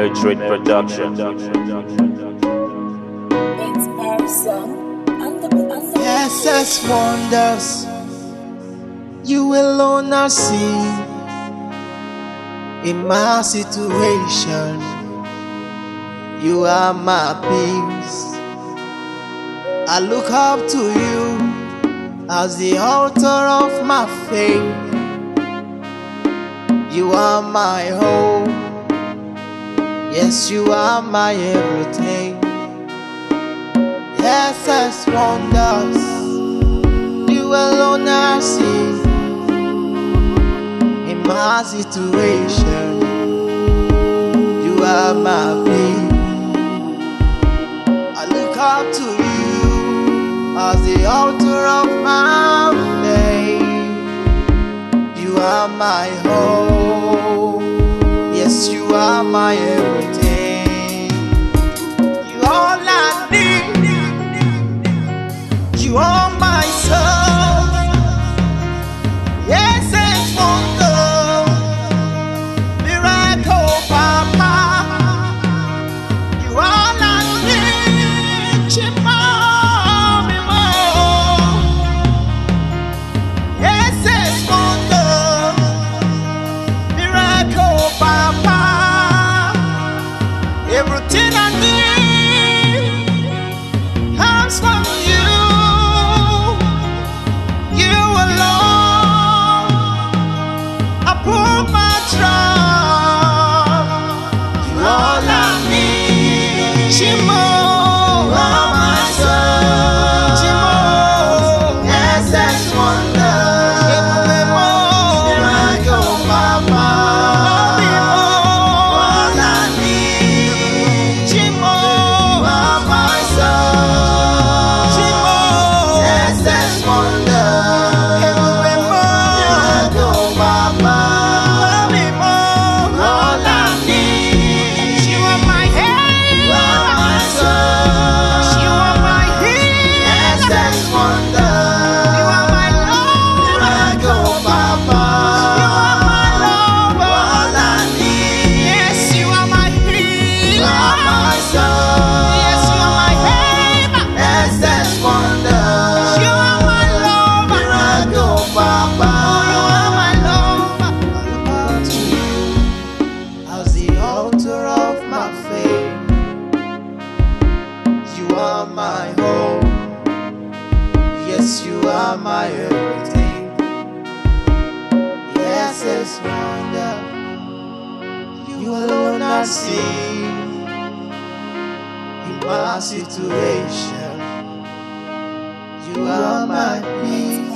Trade Production. It's Harrison and the SS wonders, you alone are seen in my situation. You are my peace. I look up to you as the author of my faith. You are my hope. Yes, you are my everything. SS wonders, you alone I see in my situation. You are my peace. I look up to you as the author of my faith. You are my hope. Yes, you are my everything. You all I need. You are my soul. Yes, it's wonder, miracle, Papa. You all I need. Chimami mo. Yes, it's wonder, miracle, Papa. Everything I need comes from you. My hope, yes, you are my everything. Yes, it's wonder, you alone I see in my situation. You are my peace.